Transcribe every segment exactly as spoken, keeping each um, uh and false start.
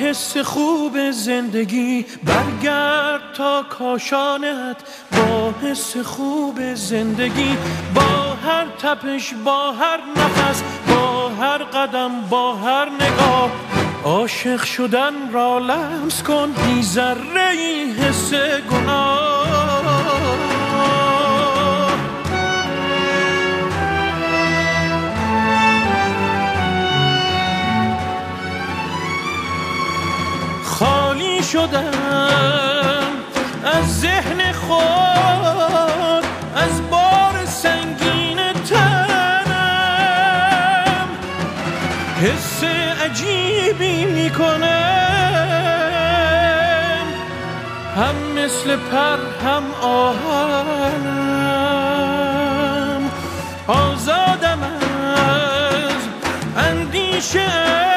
حس خوب زندگی برگرد تا کاشانت، با حس خوب زندگی، با هر تپش، با هر نفس، با هر قدم، با هر نگاه، عاشق شدن را لمس کن بی ذره ای حس گناه. خالی شدم از ذهن خود، از بار سنگین تنم، حس عجیبی میکنم، هم مثل پر هم آهنم. آزادم از اندیشه،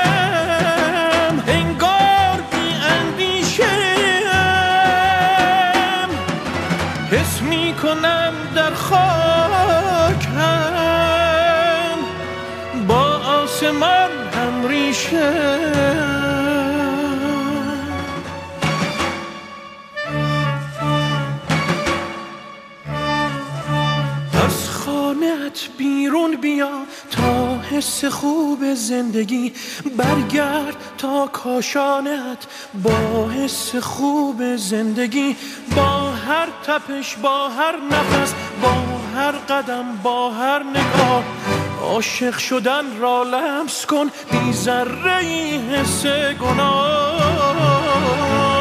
حس می کنم در خاک هم، با آسمان هم ریشه. از خانه‌ات بیرون بیا تا حس خوب زندگی برگرد تا کاشانت، با حس خوب زندگی، با هر تپش، با هر نفس، با هر قدم، با هر نگاه، عاشق شدن را لمس کن بی ذره ای حس گناه.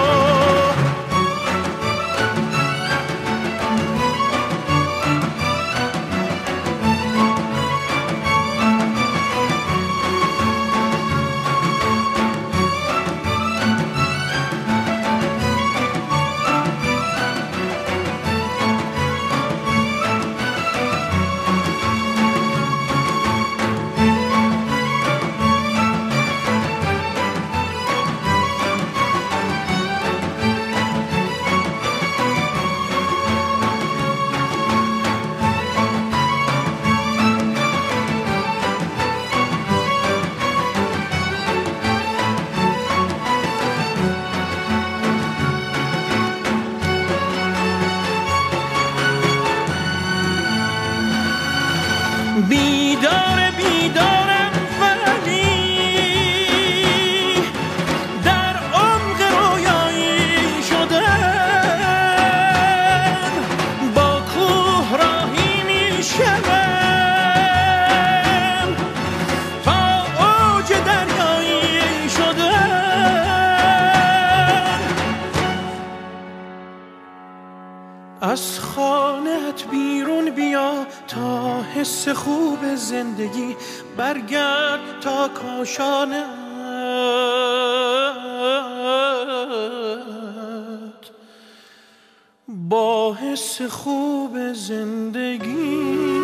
بیدار بیدارم ولی در عمق رویایی شدم، با کوه راهی می شدم، تا اوج دریایی شدم. از خانه‌ات بیرون بیا تا حس خوب زندگی برگرد تا کاشانت، با حس خوب زندگی.